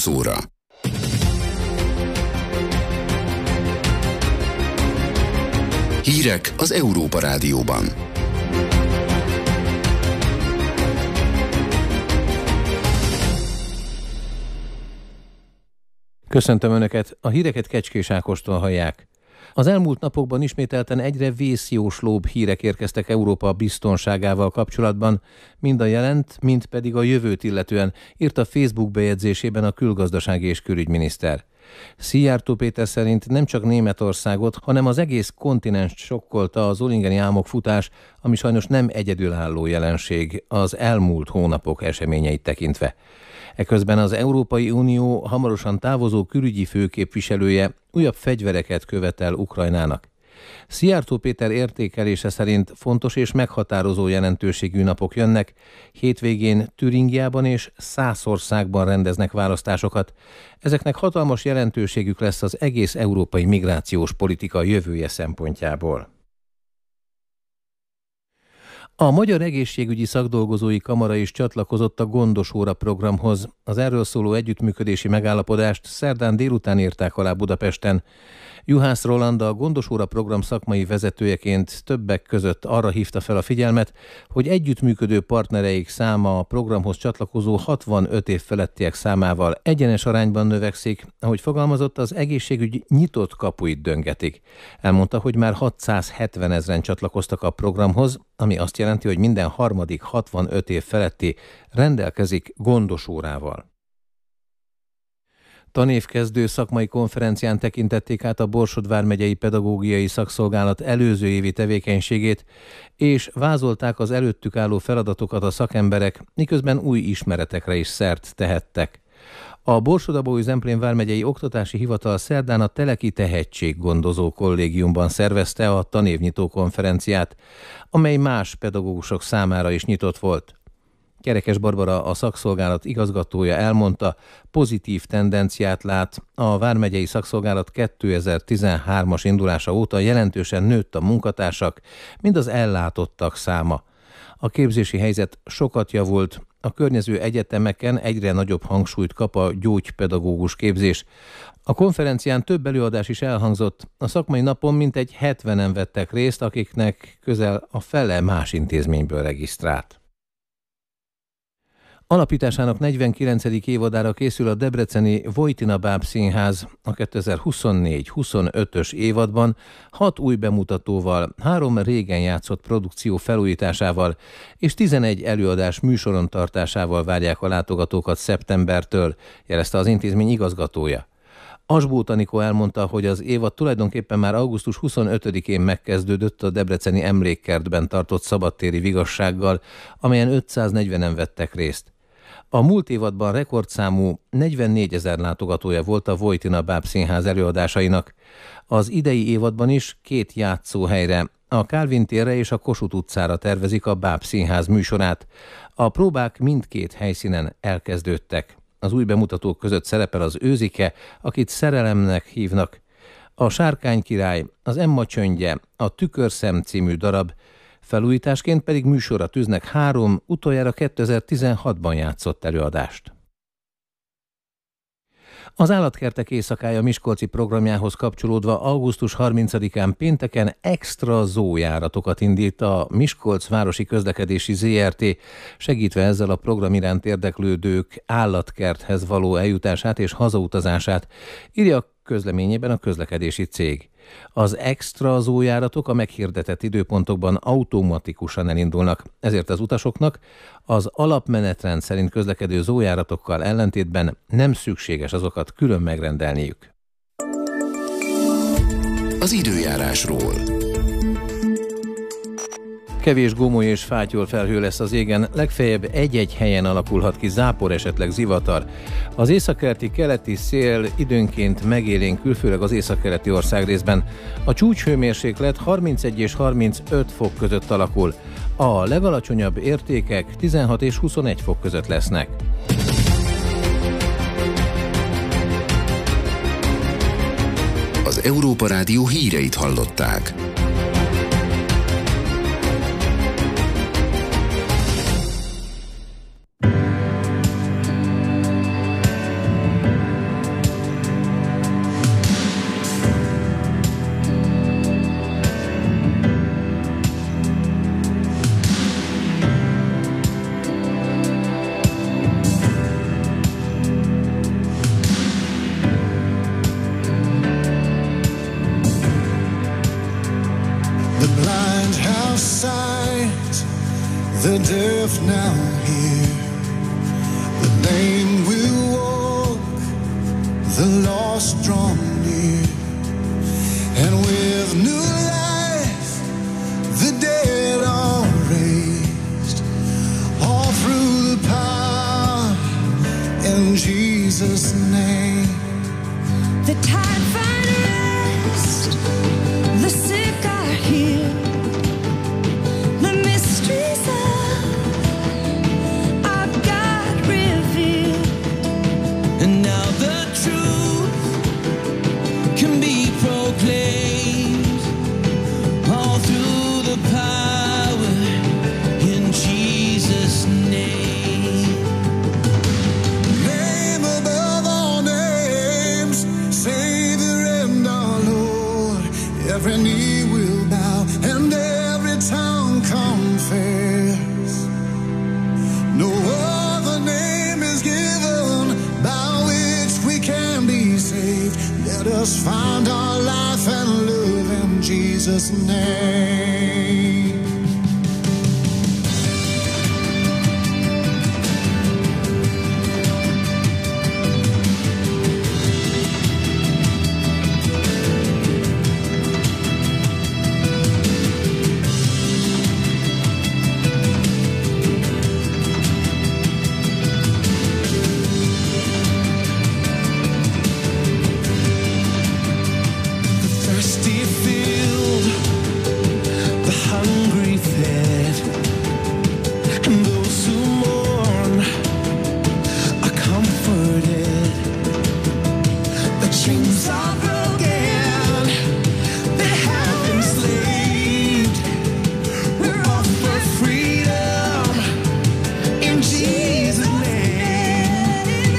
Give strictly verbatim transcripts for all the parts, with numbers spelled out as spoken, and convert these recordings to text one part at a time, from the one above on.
óra. Hírek az Európa Rádióban. Köszöntöm Önöket, a híreket Kecskés Ákostól hallják. Az elmúlt napokban ismételten egyre vészjóslóbb hírek érkeztek Európa biztonságával kapcsolatban, mind a jelent, mind pedig a jövőt illetően, írt a Facebook bejegyzésében a külgazdasági és külügyminiszter. Szijjártó Péter szerint nem csak Németországot, hanem az egész kontinenst sokkolta az Ollingeni álmokfutás, ami sajnos nem egyedülálló jelenség az elmúlt hónapok eseményeit tekintve. Eközben az Európai Unió hamarosan távozó külügyi főképviselője újabb fegyvereket követel Ukrajnának. Szijjártó Péter értékelése szerint fontos és meghatározó jelentőségű napok jönnek. Hétvégén Türingiában és Szászországban rendeznek választásokat. Ezeknek hatalmas jelentőségük lesz az egész európai migrációs politika jövője szempontjából. A Magyar Egészségügyi Szakdolgozói Kamara is csatlakozott a Gondos Óra programhoz. Az erről szóló együttműködési megállapodást szerdán délután írták alá Budapesten. Juhász Roland, a Gondos Óra program szakmai vezetőjeként többek között arra hívta fel a figyelmet, hogy együttműködő partnereik száma a programhoz csatlakozó hatvanöt év felettiek számával egyenes arányban növekszik, ahogy fogalmazott, az egészségügy nyitott kapuit döngetik. Elmondta, hogy már hatszázhetven ezren csatlakoztak a programhoz, ami azt jelenti, hogy minden harmadik hatvanöt év feletti rendelkezik gondos órával. Tanévkezdő szakmai konferencián tekintették át a Borsod vármegyei pedagógiai szakszolgálat előző évi tevékenységét, és vázolták az előttük álló feladatokat a szakemberek, miközben új ismeretekre is szert tehettek. A Borsod-Abaúj-Zemplén vármegyei oktatási hivatal szerdán a Teleki Tehetséggondozó Kollégiumban szervezte a tanévnyitó konferenciát, amely más pedagógusok számára is nyitott volt. Kerekes Barbara, a szakszolgálat igazgatója elmondta, pozitív tendenciát lát. A vármegyei szakszolgálat kétezer-tizenhármas indulása óta jelentősen nőtt a munkatársak, mind az ellátottak száma. A képzési helyzet sokat javult, a környező egyetemeken egyre nagyobb hangsúlyt kap a gyógypedagógus képzés. A konferencián több előadás is elhangzott, a szakmai napon mintegy hetvenen vettek részt, akiknek közel a fele más intézményből regisztrált. Alapításának negyvenkilencedik évadára készül a debreceni Vojtina Báb Színház. A kétezer-huszonnégy huszonötös évadban hat új bemutatóval, három régen játszott produkció felújításával és tizenegy előadás műsoron tartásával várják a látogatókat szeptembertől, jelezte az intézmény igazgatója. Asbóth Anikó elmondta, hogy az évad tulajdonképpen már augusztus huszonötödikén megkezdődött a debreceni Emlékkertben tartott szabadtéri vigassággal, amelyen ötszáznegyvenen vettek részt. A múlt évadban rekordszámú negyvennégyezer látogatója volt a Vojtina Báb Színház előadásainak. Az idei évadban is két játszóhelyre, a Kálvin térre és a Kossuth utcára tervezik a Báb Színház műsorát. A próbák mindkét helyszínen elkezdődtek. Az új bemutatók között szerepel az Őzike, akit Szerelemnek hívnak, a Sárkány király, az Emma csöndje, a Tükörszem című darab, felújításként pedig műsorra tűznek három, utoljára kétezer-tizenhatban játszott előadást. Az Állatkertek éjszakája miskolci programjához kapcsolódva augusztus harmincadikán pénteken extra zójáratokat indít a Miskolc Városi Közlekedési zé er té, segítve ezzel a program iránt érdeklődők állatkerthez való eljutását és hazautazását, írja a közleményében a közlekedési cég. Az extra zójáratok a meghirdetett időpontokban automatikusan elindulnak, ezért az utasoknak az alapmenetrend szerint közlekedő zójáratokkal ellentétben nem szükséges azokat külön megrendelniük. Az időjárásról. Kevés gomoly és fátyol felhő lesz az égen, legfeljebb egy-egy helyen alakulhat ki zápor, esetleg zivatar. Az északkeleti keleti szél időnként megélénkül, főleg az északkeleti országrészben. A csúcshőmérséklet harmincegy és harmincöt fok között alakul. A legalacsonyabb értékek tizenhat és huszonegy fok között lesznek. Az Európa Rádió híreit hallották. sight, the deaf now hear, the lame will walk, the lost draw near, and with new life the dead are raised, all through the power in Jesus' name. The tide find rest, the sick are healed, the mysteries of our God revealed, and now the truth can be proclaimed all through the power in Jesus' name. Name above all names, Savior and our Lord. Every knee will bow and every tongue confess. No other name is given by which we can be saved. Let us find our life and live in Jesus' name. Thirsty filled, the hungry fed, and those who mourn are comforted. The chains are broken, they have been enslaved. We're offered freedom in Jesus' name.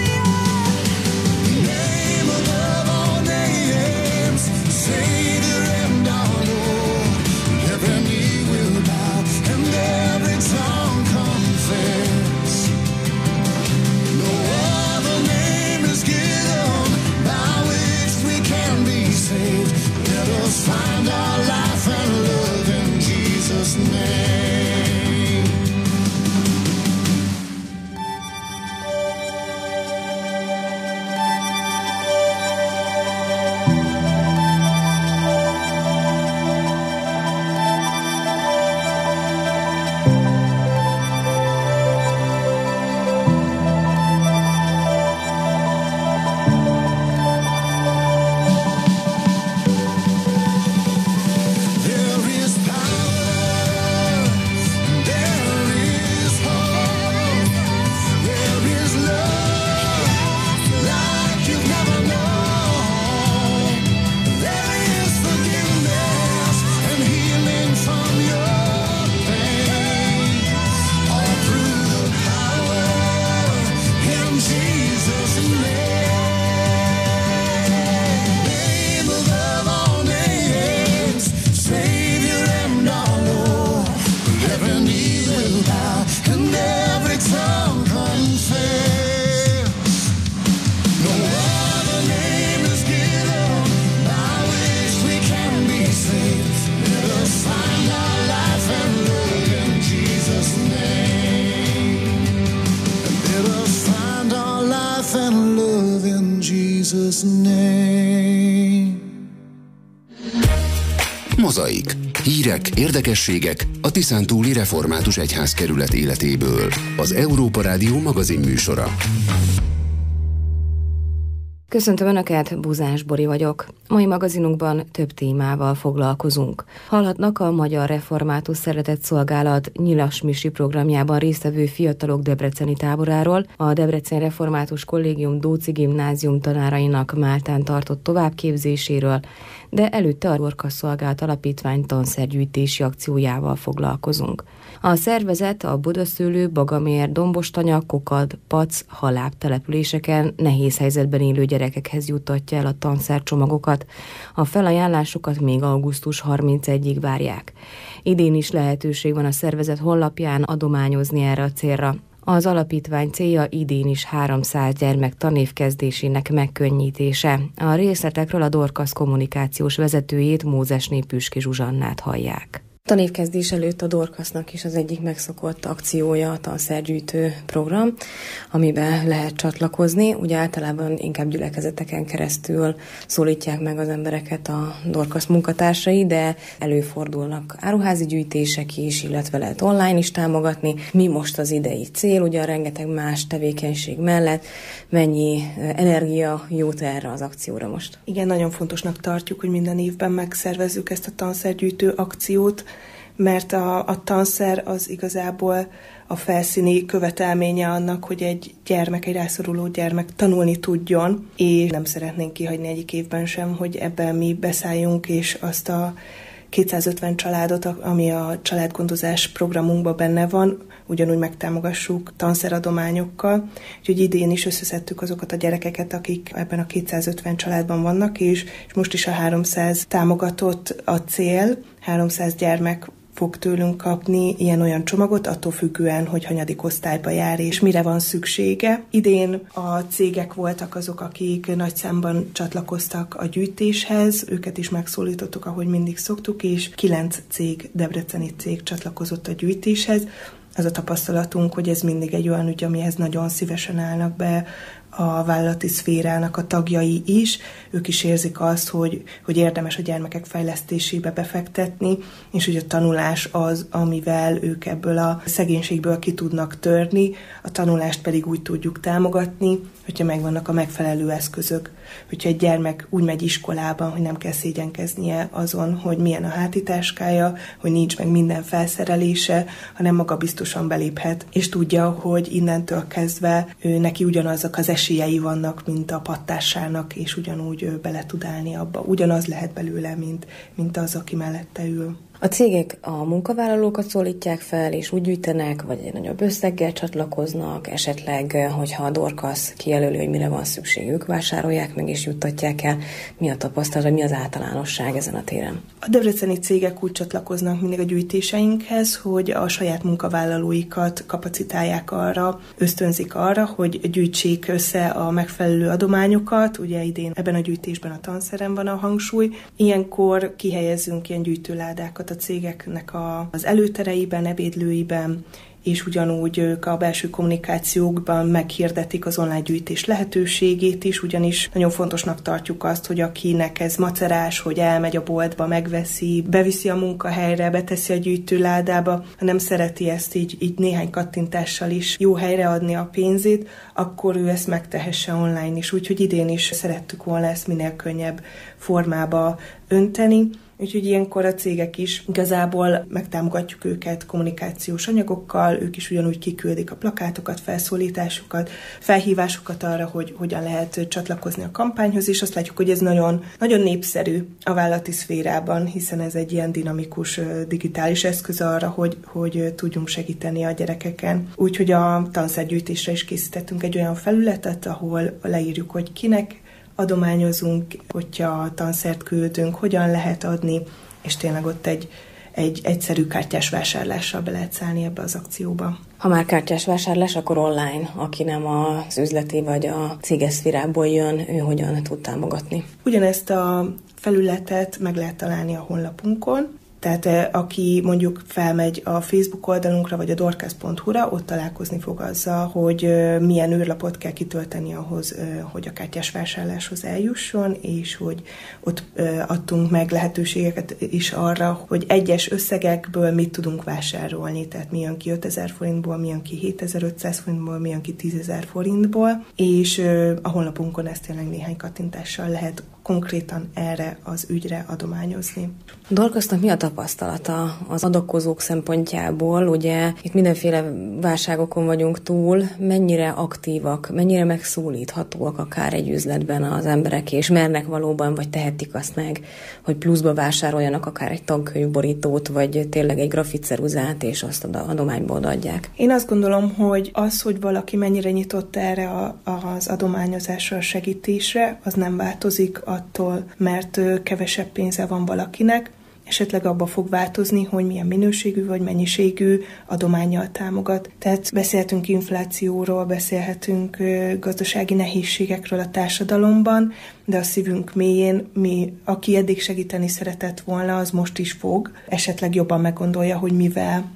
Name above all names, Savior and our Lord. Every knee will bow and every tongue confess. No other name is given by which we can be saved. Let us find our life and love in Jesus' name. There is power, there is hope, there is love like you've never known. There is forgiveness and healing from your pain, all through the power in Jesus' name. Name above all names, Savior and our Lord. Every knee will bow and every tongue confess. No other name is given by which we can be saved. Let us find our life and live in Jesus' name. Let us find our life and live in Jesus' name. Mozaik. Hírek, érdekességek a Tiszántúli Református Egyházkerület életéből. Az Európa Rádió magazin műsora. Köszöntöm Önöket, Buzás Bori vagyok. Mai magazinunkban több témával foglalkozunk. Hallhatnak a Magyar Református Szeretetszolgálat Nyilas Misi programjában résztvevő fiatalok debreceni táboráról, a Debrecen Református Kollégium Dóczy Gimnázium tanárainak Máltán tartott továbbképzéséről, de előtte a Dorka Szolgált Alapítvány tanszergyűjtési akciójával foglalkozunk. A szervezet a Budaszőlő, Bagamér, Dombostanya, Kokad, Pac, Haláb településeken nehéz helyzetben élő gyerekekhez juttatja el a tanszercsomagokat. A felajánlásokat még augusztus harmincegyedikéig várják. Idén is lehetőség van a szervezet honlapján adományozni erre a célra. Az alapítvány célja idén is háromszáz gyermek tanévkezdésének megkönnyítése. A részletekről a Dorkasz kommunikációs vezetőjét, Mózesné Püski Zsuzsannát hallják. Tanévkezdés előtt a Dorcasnak is az egyik megszokott akciója a tanszergyűjtő program, amiben lehet csatlakozni. Ugye általában inkább gyülekezeteken keresztül szólítják meg az embereket a Dorcas munkatársai, de előfordulnak áruházi gyűjtések is, illetve lehet online is támogatni. Mi most az idei cél, ugye a rengeteg más tevékenység mellett, mennyi energia jut erre az akcióra most? Igen, nagyon fontosnak tartjuk, hogy minden évben megszervezzük ezt a tanszergyűjtő akciót, mert a, a tanszer az igazából a felszíni követelménye annak, hogy egy gyermek, egy rászoruló gyermek tanulni tudjon, és nem szeretnénk kihagyni egyik évben sem, hogy ebben mi beszálljunk, és azt a kétszázötven családot, ami a családgondozás programunkban benne van, ugyanúgy megtámogassuk tanszeradományokkal. Úgyhogy idén is összeszedtük azokat a gyerekeket, akik ebben a kétszázötven családban vannak, és, és most is a háromszáz támogatott a cél, háromszáz gyermek fog tőlünk kapni ilyen-olyan csomagot, attól függően, hogy hanyadik osztályba jár, és mire van szüksége. Idén a cégek voltak azok, akik nagy számban csatlakoztak a gyűjtéshez, őket is megszólítottuk, ahogy mindig szoktuk, és kilenc cég, debreceni cég csatlakozott a gyűjtéshez. Az a tapasztalatunk, hogy ez mindig egy olyan ügy, amihez nagyon szívesen állnak be a vállalati szférának a tagjai is. Ők is érzik azt, hogy, hogy érdemes a gyermekek fejlesztésébe befektetni, és hogy a tanulás az, amivel ők ebből a szegénységből ki tudnak törni, a tanulást pedig úgy tudjuk támogatni, hogyha megvannak a megfelelő eszközök. Hogyha egy gyermek úgy megy iskolában, hogy nem kell szégyenkeznie azon, hogy milyen a hátitáskája, hogy nincs meg minden felszerelése, hanem maga biztosan beléphet, és tudja, hogy innentől kezdve ő neki ugyanazok az esélyei vannak, mint a pattársának, és ugyanúgy ő bele tud állni abba. Ugyanaz lehet belőle, mint, mint az, aki mellette ül. A cégek a munkavállalókat szólítják fel, és úgy gyűjtenek, vagy egy nagyobb összeggel csatlakoznak, esetleg, hogyha a Dorcas kijelöli, hogy mire van szükségük, vásárolják meg és juttatják el. Mi a tapasztalat, mi az általánosság ezen a téren? A debreceni cégek úgy csatlakoznak mindig a gyűjtéseinkhez, hogy a saját munkavállalóikat kapacitálják arra, ösztönzik arra, hogy gyűjtsék össze a megfelelő adományokat. Ugye idén ebben a gyűjtésben a tanszeren van a hangsúly. Ilyenkor kihelyezünk ilyen gyűjtőládákat a cégeknek a, az előtereiben, ebédlőiben, és ugyanúgy ők a belső kommunikációkban meghirdetik az online gyűjtés lehetőségét is, ugyanis nagyon fontosnak tartjuk azt, hogy akinek ez macerás, hogy elmegy a boltba, megveszi, beviszi a munkahelyre, beteszi a gyűjtőládába, ha nem szereti ezt így, így néhány kattintással is jó helyre adni a pénzét, akkor ő ezt megtehesse online is. Úgyhogy idén is szerettük volna ezt minél könnyebb formába önteni. Úgyhogy ilyenkor a cégek is igazából megtámogatjuk őket kommunikációs anyagokkal, ők is ugyanúgy kiküldik a plakátokat, felszólításokat, felhívásokat arra, hogy hogyan lehet csatlakozni a kampányhoz, és azt látjuk, hogy ez nagyon, nagyon népszerű a vállalati szférában, hiszen ez egy ilyen dinamikus digitális eszköz arra, hogy, hogy tudjunk segíteni a gyerekeken. Úgyhogy a tanszergyűjtésre is készítettünk egy olyan felületet, ahol leírjuk, hogy kinek adományozunk, hogyha tanszert küldünk, hogyan lehet adni, és tényleg ott egy, egy egyszerű kártyás vásárlással be lehet szállni ebbe az akcióba. Ha már kártyás vásárlás, akkor online, aki nem az üzleti vagy a céges szférából jön, ő hogyan tud támogatni? Ugyanezt a felületet meg lehet találni a honlapunkon, tehát aki mondjuk felmegy a Facebook oldalunkra, vagy a dorcas pont hu-ra, ott találkozni fog azzal, hogy milyen űrlapot kell kitölteni ahhoz, hogy a kártyás vásárláshoz eljusson, és hogy ott adtunk meg lehetőségeket is arra, hogy egyes összegekből mit tudunk vásárolni, tehát mi jön ki ötezer forintból, mi jön ki hétezer-ötszáz forintból, mi jön ki tízezer forintból, és a honlapunkon ezt tényleg néhány kattintással lehet konkrétan erre az ügyre adományozni. A Dorcasnak mi a tapasztalata az adakozók szempontjából? Ugye itt mindenféle válságokon vagyunk túl, mennyire aktívak, mennyire megszólíthatóak akár egy üzletben az emberek, és mernek valóban, vagy tehetik azt meg, hogy pluszba vásároljanak akár egy tankönyvborítót, vagy tényleg egy grafitceruzát, és azt adományból odaadják. Én azt gondolom, hogy az, hogy valaki mennyire nyitott erre a, az adományozásra, a segítésre, az nem változik attól, mert kevesebb pénze van valakinek. esetleg abba fog változni, hogy milyen minőségű vagy mennyiségű adománnyal támogat. Tehát beszélhetünk inflációról, beszélhetünk gazdasági nehézségekről a társadalomban, de a szívünk mélyén mi, aki eddig segíteni szeretett volna, az most is fog, esetleg jobban meggondolja, hogy mivel.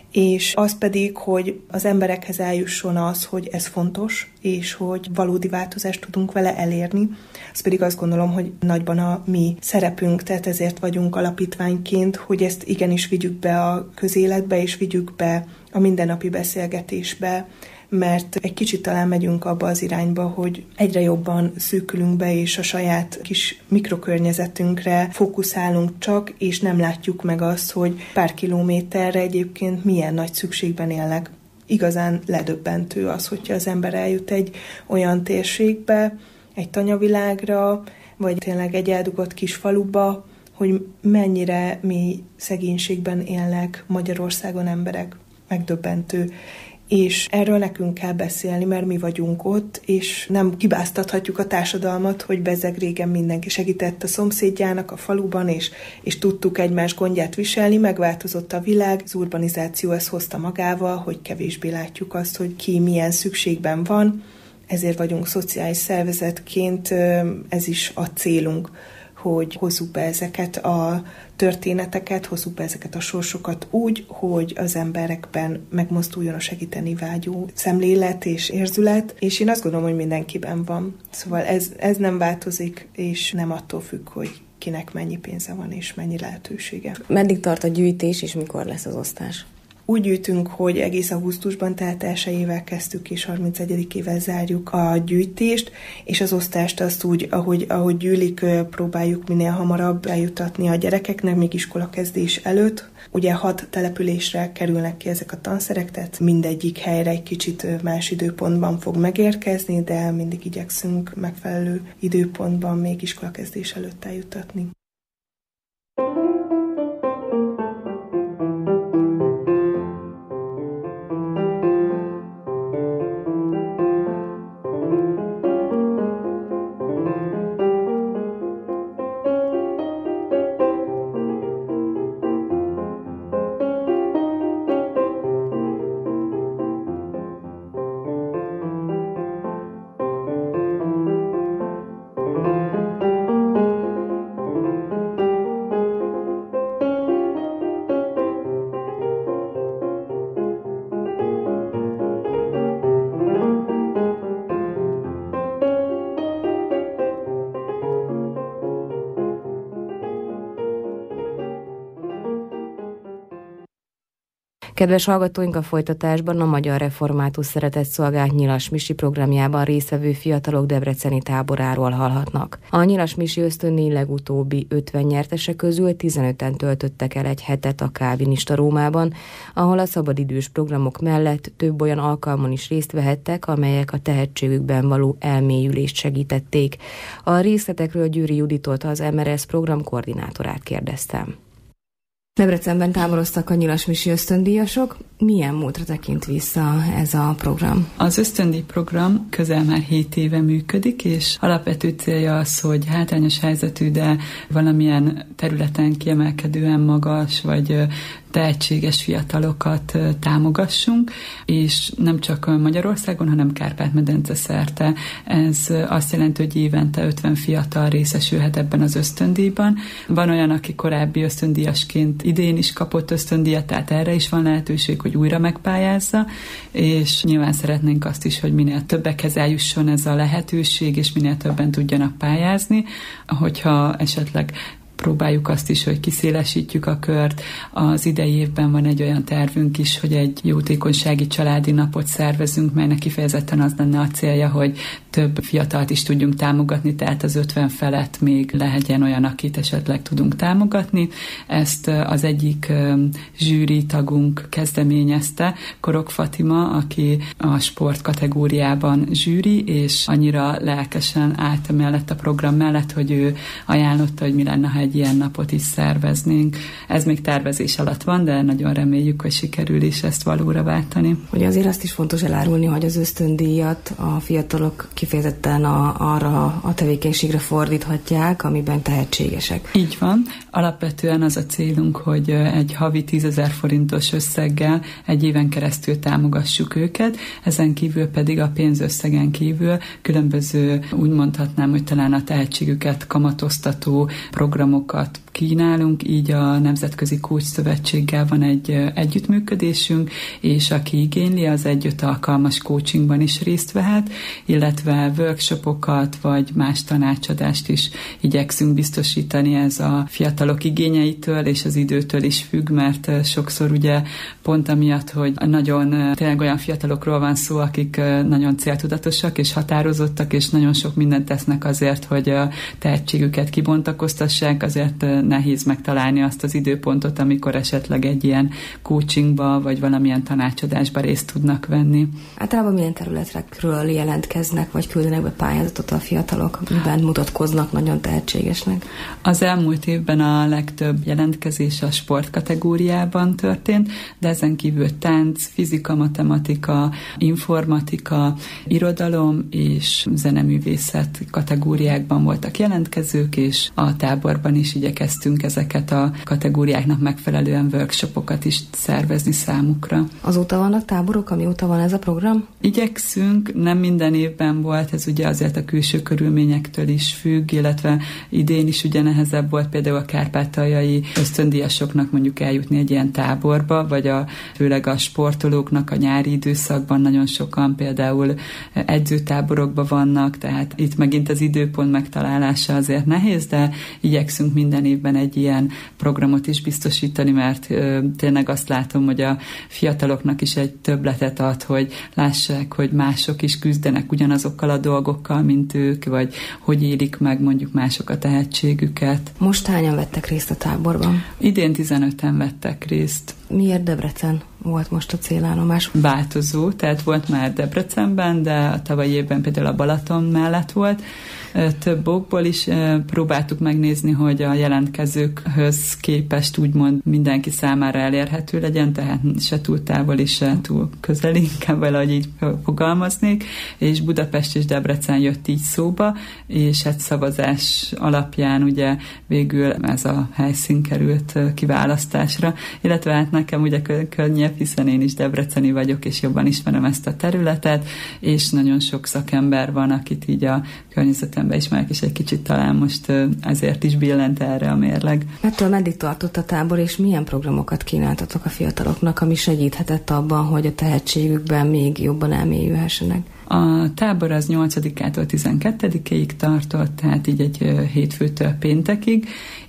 És az pedig, hogy az emberekhez eljusson az, hogy ez fontos, és hogy valódi változást tudunk vele elérni. Az pedig azt gondolom, hogy nagyban a mi szerepünk, tehát ezért vagyunk alapítványként, hogy ezt igenis vigyük be a közéletbe, és vigyük be a mindennapi beszélgetésbe, mert egy kicsit talán megyünk abba az irányba, hogy egyre jobban szűkülünk be, és a saját kis mikrokörnyezetünkre fókuszálunk csak, és nem látjuk meg azt, hogy pár kilométerre egyébként milyen nagy szükségben élnek. Igazán ledöbbentő az, hogyha az ember eljut egy olyan térségbe, egy tanyavilágra, vagy tényleg egy eldugott kis faluba, hogy mennyire mély szegénységben élnek Magyarországon emberek. Megdöbbentő. És erről nekünk kell beszélni, mert mi vagyunk ott, és nem hibáztathatjuk a társadalmat, hogy bezzeg régen mindenki segített a szomszédjának a faluban, és, és tudtuk egymás gondját viselni, megváltozott a világ, az urbanizáció ezt hozta magával, hogy kevésbé látjuk azt, hogy ki milyen szükségben van, ezért vagyunk szociális szervezetként, ez is a célunk, hogy hozzuk be ezeket a történeteket, hozzuk be ezeket a sorsokat úgy, hogy az emberekben megmozduljon a segíteni vágyó szemlélet és érzület, és én azt gondolom, hogy mindenkiben van. Szóval ez, ez nem változik, és nem attól függ, hogy kinek mennyi pénze van és mennyi lehetősége. Meddig tart a gyűjtés, és mikor lesz az osztás? Úgy gyűjtünk, hogy egész augusztusban, tehát elsejével kezdtük, és harmincegyedikével zárjuk a gyűjtést, és az osztást azt úgy, ahogy, ahogy gyűlik, próbáljuk minél hamarabb eljutatni a gyerekeknek, még iskolakezdés előtt. Ugye hat településre kerülnek ki ezek a tanszerek, tehát mindegyik helyre egy kicsit más időpontban fog megérkezni, de mindig igyekszünk megfelelő időpontban még iskolakezdés előtt eljutatni. Kedves hallgatóink, a folytatásban a Magyar Református Szeretetszolgálat Nyilas Misi programjában résztvevő fiatalok debreceni táboráról hallhatnak. A Nyilas Misi ösztöndíj legutóbbi ötven nyertese közül tizenöten töltöttek el egy hetet a Kálvinista Rómában, ahol a szabadidős programok mellett több olyan alkalmon is részt vehettek, amelyek a tehetségükben való elmélyülést segítették. A részletekről Győri Juditot, az em er es program koordinátorát kérdeztem. Debrecenben táboroztak a Nyilas Misi ösztöndíjasok. Milyen múltra tekint vissza ez a program? Az ösztöndíj program közel már hét éve működik, és alapvető célja az, hogy hátrányos helyzetű, de valamilyen területen kiemelkedően magas, vagy tehetséges fiatalokat támogassunk, és nem csak Magyarországon, hanem Kárpát-medence szerte. Ez azt jelenti, hogy évente ötven fiatal részesülhet ebben az ösztöndíjban. Van olyan, aki korábbi ösztöndíjasként idén is kapott ösztöndíjat, tehát erre is van lehetőség, hogy újra megpályázza, és nyilván szeretnénk azt is, hogy minél többekhez eljusson ez a lehetőség, és minél többen tudjanak pályázni. Hogyha esetleg próbáljuk azt is, hogy kiszélesítjük a kört. Az idei évben van egy olyan tervünk is, hogy egy jótékonysági családi napot szervezünk, melynek kifejezetten az lenne a célja, hogy több fiatalt is tudjunk támogatni, tehát az ötven felett még legyen olyan, akit esetleg tudunk támogatni. Ezt az egyik zsűri tagunk kezdeményezte, Korok Fatima, aki a sport kategóriában zsűri, és annyira lelkesen állt mellett a program mellett, hogy ő ajánlotta, hogy mi lenne, ha egy ilyen napot is szerveznénk. Ez még tervezés alatt van, de nagyon reméljük, hogy sikerül is ezt valóra váltani. Ugye azért azt is fontos elárulni, hogy az ösztöndíjat a fiatalok kifejezetten kifejezetten a, arra a tevékenységre fordíthatják, amiben tehetségesek. Így van. Alapvetően az a célunk, hogy egy havi tízezer forintos összeggel egy éven keresztül támogassuk őket, ezen kívül pedig a pénzösszegen kívül különböző, úgy mondhatnám, hogy talán a tehetségüket kamatoztató programokat kínálunk, így a Nemzetközi Coach Szövetséggel van egy együttműködésünk, és aki igényli, az egy-öt alkalmas coachingban is részt vehet, illetve workshopokat vagy más tanácsadást is igyekszünk biztosítani. Ez a fiatalok igényeitől és az időtől is függ, mert sokszor ugye pont amiatt, hogy nagyon tényleg olyan fiatalokról van szó, akik nagyon céltudatosak és határozottak, és nagyon sok mindent tesznek azért, hogy a tehetségüket kibontakoztassák, azért nehéz megtalálni azt az időpontot, amikor esetleg egy ilyen coachingba vagy valamilyen tanácsadásba részt tudnak venni. Általában milyen területekről jelentkeznek, vagy küldenek be pályázatot a fiatalok, miben mutatkoznak nagyon tehetségesnek? Az elmúlt évben a legtöbb jelentkezés a sport kategóriában történt, de ezen kívül tánc, fizika, matematika, informatika, irodalom és zeneművészet kategóriákban voltak jelentkezők, és a táborban is igyekeztünk ezeket a kategóriáknak megfelelően workshopokat is szervezni számukra. Azóta vannak táborok, amióta van ez a program? Igyekszünk, nem minden évben volt, ez ugye azért a külső körülményektől is függ, illetve idén is ugye nehezebb volt például a kárpátaljai ösztöndíjasoknak mondjuk eljutni egy ilyen táborba, vagy a, főleg a sportolóknak a nyári időszakban nagyon sokan például edzőtáborokban vannak, tehát itt megint az időpont megtalálása azért nehéz, de igyekszünk minden évben egy ilyen programot is biztosítani, mert ö, tényleg azt látom, hogy a fiataloknak is egy többletet ad, hogy lássák, hogy mások is küzdenek ugyanazokkal a dolgokkal, mint ők, vagy hogy élik meg mondjuk mások a tehetségüket. Most hányan vettek részt a táborban? Idén tizenöten vettek részt. Miért Debrecen volt most a célállomás? Változó, tehát volt már Debrecenben, de a tavalyi évben például a Balaton mellett volt. Több okból is próbáltuk megnézni, hogy a jelentkezőkhöz képest úgymond mindenki számára elérhető legyen, tehát se túl távoli, se túl közeli, inkább valahogy így fogalmaznék, és Budapest és Debrecen jött így szóba, és hát szavazás alapján ugye végül ez a helyszín került kiválasztásra, illetve hát nekem ugye könnyebb, hiszen én is debreceni vagyok, és jobban ismerem ezt a területet, és nagyon sok szakember van, akit így a környezetemben ismerek, és egy kicsit talán most ezért is billent erre a mérleg. Mettől meddig tartott a tábor, és milyen programokat kínáltatok a fiataloknak, ami segíthetett abban, hogy a tehetségükben még jobban elmélyülhessenek? A tábor az nyolcadikától tizenkettedikéig tartott, tehát így egy hétfőtől péntekig,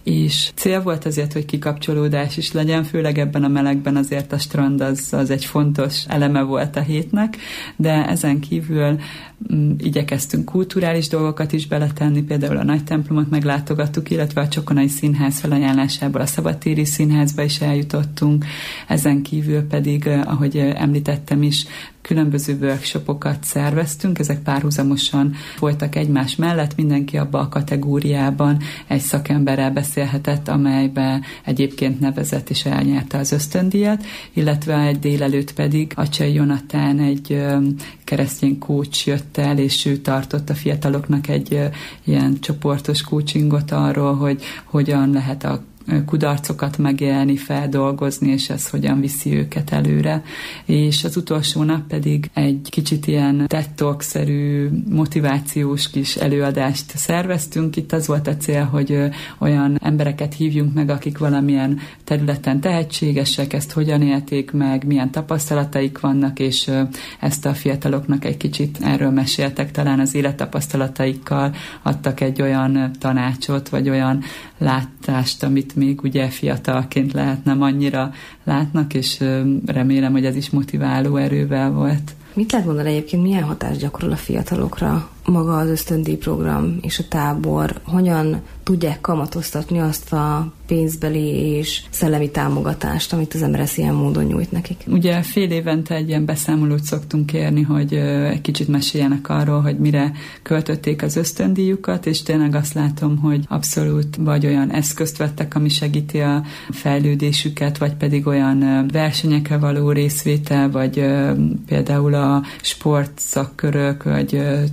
és cél volt azért, hogy kikapcsolódás is legyen, főleg ebben a melegben azért a strand az, az egy fontos eleme volt a hétnek, de ezen kívül m, igyekeztünk kulturális dolgokat is beletenni, például a nagy templomot meglátogattuk, illetve a Csokonai Színház felajánlásából a Szabadtéri Színházba is eljutottunk, ezen kívül pedig, ahogy említettem is, különböző workshopokat szerveztünk, ezek párhuzamosan voltak egymás mellett, mindenki abba a kategóriában egy szakemberrel beszélhetett, amelybe egyébként nevezett és elnyerte az ösztöndíjat, illetve egy délelőtt pedig Acsai Jonatán, egy keresztény coach jött el, és ő tartott a fiataloknak egy ilyen csoportos coachingot arról, hogy hogyan lehet a kudarcokat megélni, feldolgozni, és ez hogyan viszi őket előre. És az utolsó nap pedig egy kicsit ilyen TED Talk-szerű motivációs kis előadást szerveztünk. Itt az volt a cél, hogy olyan embereket hívjunk meg, akik valamilyen területen tehetségesek, ezt hogyan élték meg, milyen tapasztalataik vannak, és ezt a fiataloknak egy kicsit erről meséltek, talán az élettapasztalataikkal adtak egy olyan tanácsot, vagy olyan látást, amit még ugye fiatalként lehet nem annyira látnak, és remélem, hogy ez is motiváló erővel volt. Mit lehet mondani egyébként, milyen hatást gyakorol a fiatalokra maga az ösztöndíj program és a tábor? Hogyan tudják kamatoztatni azt a pénzbeli és szellemi támogatást, amit az ember ilyen módon nyújt nekik? Ugye fél évente egy ilyen beszámolót szoktunk kérni, hogy egy kicsit meséljenek arról, hogy mire költötték az ösztöndíjukat, és tényleg azt látom, hogy abszolút vagy olyan eszközt vettek, ami segíti a fejlődésüket, vagy pedig olyan versenyekre való részvétel, vagy például a sportszakkörök, vagy egyes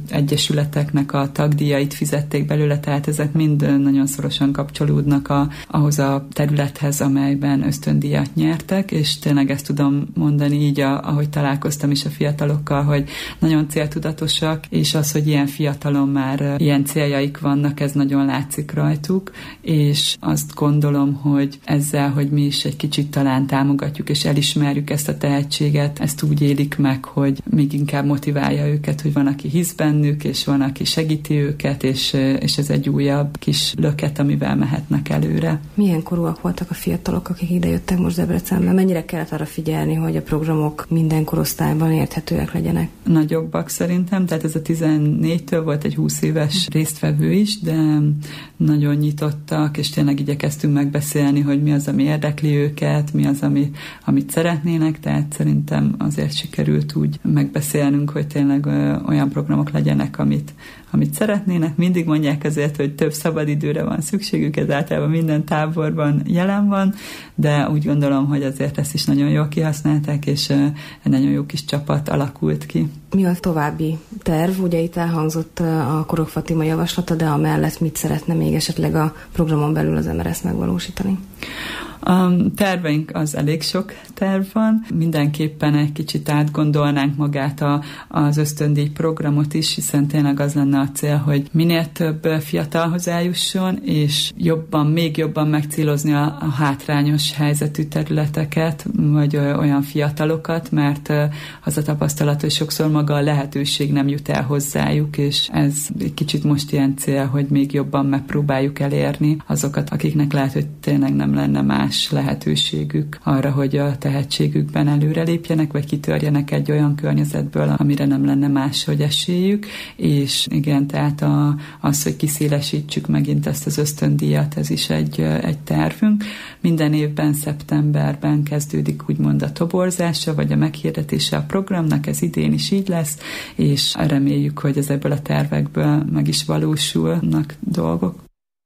testületeknek a tagdíjait fizették belőle, tehát ezek mind nagyon szorosan kapcsolódnak a, ahhoz a területhez, amelyben ösztöndíjat nyertek, és tényleg ezt tudom mondani így, a, ahogy találkoztam is a fiatalokkal, hogy nagyon céltudatosak, és az, hogy ilyen fiatalon már ilyen céljaik vannak, ez nagyon látszik rajtuk, és azt gondolom, hogy ezzel, hogy mi is egy kicsit talán támogatjuk és elismerjük ezt a tehetséget, ezt úgy élik meg, hogy még inkább motiválja őket, hogy van, aki hisz bennük, és van, aki segíti őket, és, és ez egy újabb kis löket, amivel mehetnek előre. Milyen korúak voltak a fiatalok, akik idejöttek most Debrecenbe? Mennyire kellett arra figyelni, hogy a programok minden korosztályban érthetőek legyenek? Nagyobbak szerintem, tehát ez a tizennégytől volt egy húsz éves résztvevő is, de nagyon nyitottak, és tényleg igyekeztünk megbeszélni, hogy mi az, ami érdekli őket, mi az, ami, amit szeretnének, tehát szerintem azért sikerült úgy megbeszélnünk, hogy tényleg olyan programok legyenek, amit, amit szeretnének. Mindig mondják azért, hogy több szabadidőre van szükségük, ez általában minden táborban jelen van, de úgy gondolom, hogy azért ezt is nagyon jól kihasználták, és egy nagyon jó kis csapat alakult ki. Mi a további terv? Ugye itt elhangzott a Korok Fatima javaslata, de amellett mit szeretne még esetleg a programon belül az em er es megvalósítani? A terveink az elég sok terv van. Mindenképpen egy kicsit átgondolnánk magát a, az ösztöndíj programot is, hiszen tényleg az lenne a cél, hogy minél több fiatalhoz eljusson, és jobban, még jobban megcélozni a, a hátrányos helyzetű területeket, vagy olyan fiatalokat, mert az a tapasztalat, hogy sokszor maga a lehetőség nem jut el hozzájuk, és ez egy kicsit most ilyen cél, hogy még jobban megpróbáljuk elérni azokat, akiknek lehet, hogy tényleg nem lenne más lehetőségük arra, hogy a tehetségükben előrelépjenek, vagy kitörjenek egy olyan környezetből, amire nem lenne máshogy esélyük, és igen, tehát a, az, hogy kiszélesítsük megint ezt az ösztöndíjat, ez is egy, egy tervünk. Minden évben szeptemberben kezdődik úgymond a toborzása, vagy a meghirdetése a programnak, ez idén is így lesz, és reméljük, hogy ezekből a tervekből meg is valósulnak dolgok.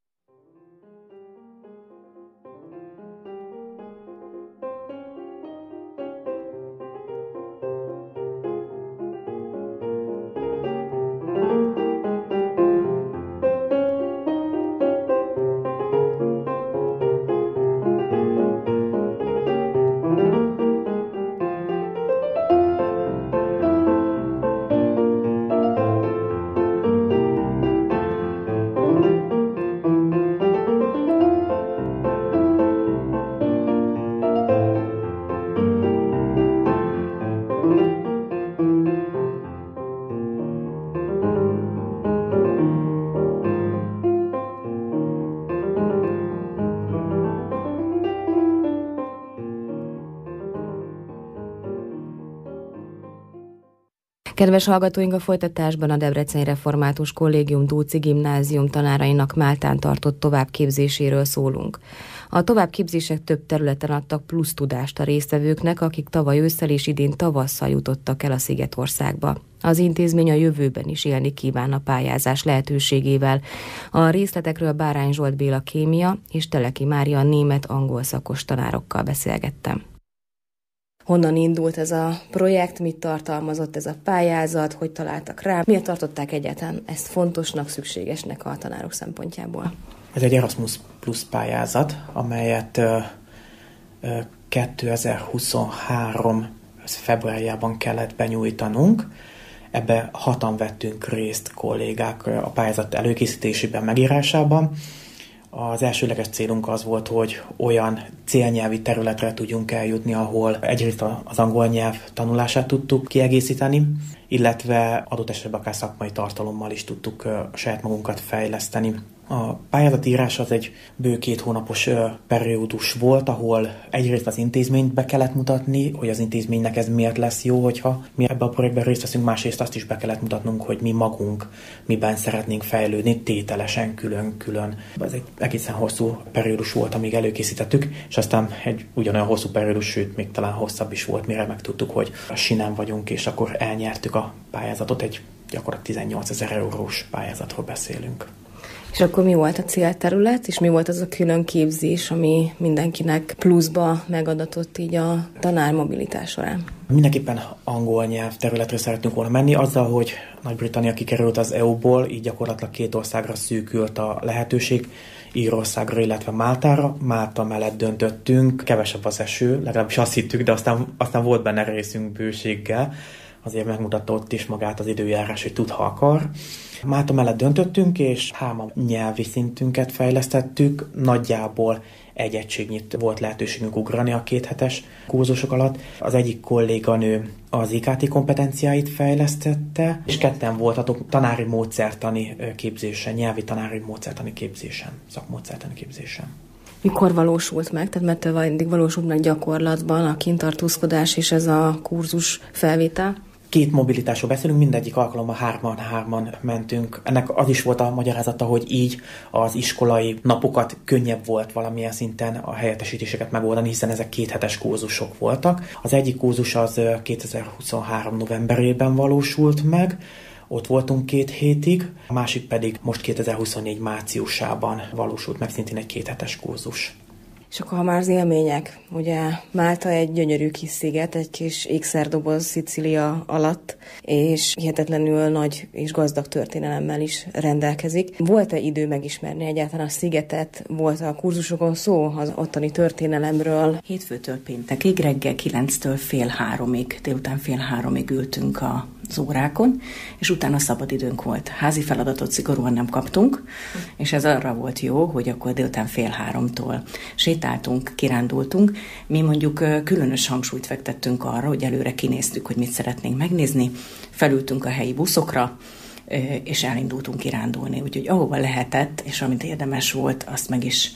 Kedves hallgatóink, a folytatásban a Debreceni Református Kollégium Dóczy Gimnázium tanárainak Máltán tartott továbbképzéséről szólunk. A továbbképzések több területen adtak plusz tudást a résztvevőknek, akik tavaly ősszel és idén tavasszal jutottak el a Szigetországba. Az intézmény a jövőben is élni kíván a pályázás lehetőségével. A részletekről Bárány Zsolt Béla kémia és Teleki Mária német-angol szakos tanárokkal beszélgettem. Honnan indult ez a projekt, mit tartalmazott ez a pályázat, hogy találtak rá, miért tartották egyáltalán ezt fontosnak, szükségesnek a tanárok szempontjából? Ez egy Erasmus Plus pályázat, amelyet kétezer-huszonhárom februárjában kellett benyújtanunk. Ebbe hatan vettünk részt kollégák a pályázat előkészítésében, megírásában. Az elsőleges célunk az volt, hogy olyan célnyelvi területre tudjunk eljutni, ahol egyrészt az angol nyelv tanulását tudtuk kiegészíteni, illetve adott esetben akár szakmai tartalommal is tudtuk saját magunkat fejleszteni. A pályázatírás az egy bő két hónapos periódus volt, ahol egyrészt az intézményt be kellett mutatni, hogy az intézménynek ez miért lesz jó, hogyha mi ebben a projektben részt veszünk, másrészt azt is be kellett mutatnunk, hogy mi magunk miben szeretnénk fejlődni, tételesen, külön-külön. Ez egy egészen hosszú periódus volt, amíg előkészítettük, és aztán egy ugyanolyan hosszú periódus, sőt, még talán hosszabb is volt, mire megtudtuk, hogy a sinen vagyunk, és akkor elnyertük a pályázatot, egy gyakorlatilag tizennyolcezer eurós pályázatról beszélünk. És akkor mi volt a célterület, és mi volt az a külön képzés, ami mindenkinek pluszba megadatott így a tanármobilitás során? Mindenképpen angol nyelv területre szeretnünk volna menni, azzal, hogy Nagy-Britannia kikerült az é u-ból, így gyakorlatilag két országra szűkült a lehetőség, Írországra, illetve Máltára. Málta mellett döntöttünk, kevesebb az eső, legalábbis azt hittük, de aztán, aztán volt benne részünk bőséggel, azért megmutatta ott is magát az időjárás, hogy tud, ha akar. Málta mellett döntöttünk, és három nyelvi szintünket fejlesztettük, nagyjából egy egységnyit volt lehetőségünk ugrani a kéthetes kurzusok alatt. Az egyik kolléganő az i ká té kompetenciáit fejlesztette, és ketten voltatok tanári módszertani képzésen, nyelvi tanári módszertani képzésen, szakmódszertani képzésen. Mikor valósult meg? Tehát mert eddig valósult meg gyakorlatban a kintartózkodás és ez a kurzus felvétel? Két mobilitásról beszélünk, mindegyik alkalommal hárman-hárman mentünk. Ennek az is volt a magyarázata, hogy így az iskolai napokat könnyebb volt valamilyen szinten a helyettesítéseket megoldani, hiszen ezek kéthetes kurzusok voltak. Az egyik kurzus az kétezer-huszonhárom novemberében valósult meg, ott voltunk két hétig, a másik pedig most kétezer-huszonnégy márciusában valósult meg, szintén egy kéthetes kurzus. És akkor ha már az élmények, ugye Málta egy gyönyörű kis sziget, egy kis ékszerdoboz Szicília alatt, és hihetetlenül nagy és gazdag történelemmel is rendelkezik. Volt-e idő megismerni egyáltalán a szigetet? Volt a kurzusokon szó az ottani történelemről? Hétfőtől péntekig, reggel kilenctől fél háromig, délután fél háromig ültünk az órákon, és utána szabadidőnk volt. Házi feladatot szigorúan nem kaptunk, és ez arra volt jó, hogy akkor délután fél háromtól sétáltunk, kirándultunk. Mi mondjuk különös hangsúlyt fektettünk arra, hogy előre kinéztük, hogy mit szeretnénk megnézni, felültünk a helyi buszokra, és elindultunk kirándulni. Úgyhogy ahova lehetett, és amit érdemes volt, azt meg is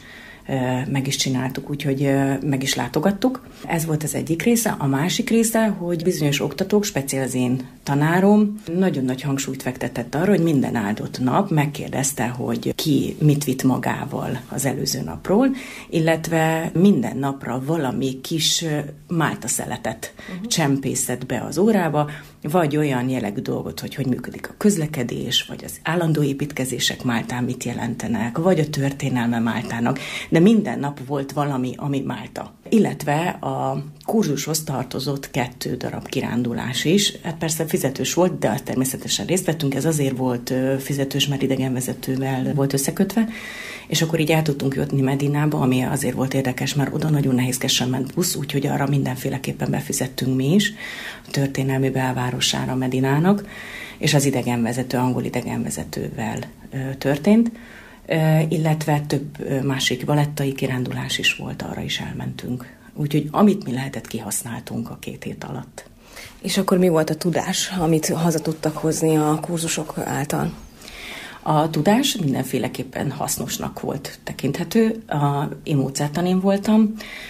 meg is csináltuk, úgyhogy meg is látogattuk. Ez volt az egyik része. A másik része, hogy bizonyos oktatók, speciál az én tanárom, nagyon nagy hangsúlyt fektetett arra, hogy minden áldott nap megkérdezte, hogy ki mit vitt magával az előző napról, illetve minden napra valami kis málta szeletet uh-huh. csempészett be az órába, vagy olyan jellegű dolgot, hogy hogy működik a közlekedés, vagy az állandó építkezések Máltán mit jelentenek, vagy a történelme Máltának, de minden nap volt valami, ami Málta. Illetve a kurzushoz tartozott kettő darab kirándulás is. Hát persze fizetős volt, de természetesen részt vettünk, ez azért volt fizetős, mert idegenvezetővel volt összekötve, és akkor így el tudtunk jutni Medinába, ami azért volt érdekes, mert oda nagyon nehézkesen ment busz, úgyhogy arra mindenféleképpen befizettünk mi is, a történelmi belvárosára Medinának, és az idegenvezető, angol idegenvezetővel történt, illetve több másik valettai kirándulás is volt, arra is elmentünk. Úgyhogy amit mi lehetett, kihasználtunk a két hét alatt. És akkor mi volt a tudás, amit haza tudtak hozni a kurzusok által? A tudás mindenféleképpen hasznosnak volt tekinthető. A, én módszertanén voltam,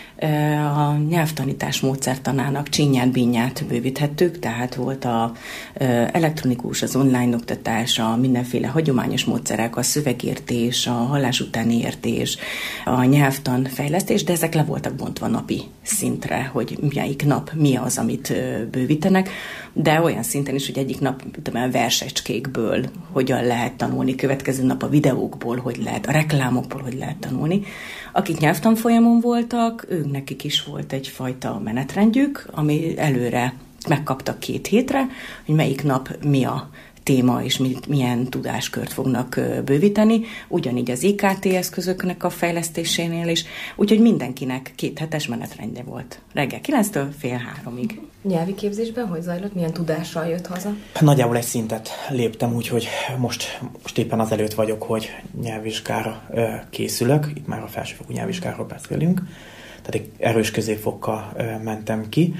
a nyelvtanítás módszertanának csinyát-bínyát bővíthettük, tehát volt az elektronikus, az online oktatás, a mindenféle hagyományos módszerek, a szövegértés, a hallás utáni értés, a nyelvtan fejlesztés, de ezek le voltak bontva napi szintre, hogy melyik nap mi az, amit bővítenek, de olyan szinten is, hogy egyik nap tudom, versecskékből hogyan lehet tanulni, következő nap a videókból, hogy lehet, a reklámokból, hogy lehet tanulni. Akik nyelvtanfolyamon voltak, ők nekik is volt egyfajta menetrendjük, ami előre megkaptak két hétre, hogy melyik nap mi a téma és milyen tudáskört fognak bővíteni, ugyanígy az i ká té eszközöknek a fejlesztésénél is, úgyhogy mindenkinek két hetes menetrendje volt. Reggel kilenctől fél háromig. Nyelvi képzésben hogy zajlott? Milyen tudással jött haza? Nagyjából egy szintet léptem, úgyhogy most, most éppen azelőtt vagyok, hogy nyelvvizsgára ö, készülök. Itt már a felsőfokú nyelvvizsgáról beszélünk. Tehát egy erős középfokkal ö, mentem ki.